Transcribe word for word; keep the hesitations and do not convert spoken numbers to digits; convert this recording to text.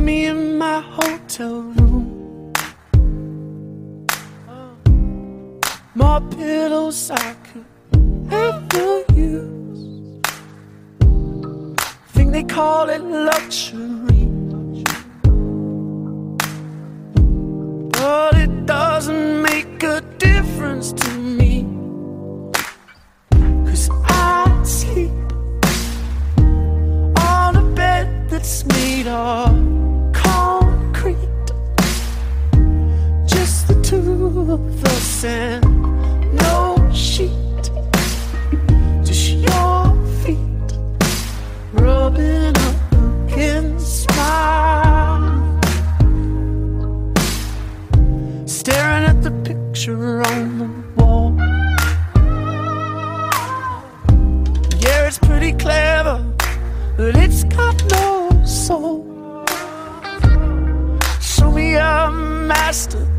me in my hotel room. More pillows I could ever use. Think they call it luxury, but it doesn't make a difference to me. 'Cause I sleep on a bed that's made of concrete. Just the two of us and no sheet. Just your feet rubbing up against mine. Staring at the picture on the wall. Yeah, it's pretty clever, but it's got no soul. Show me a master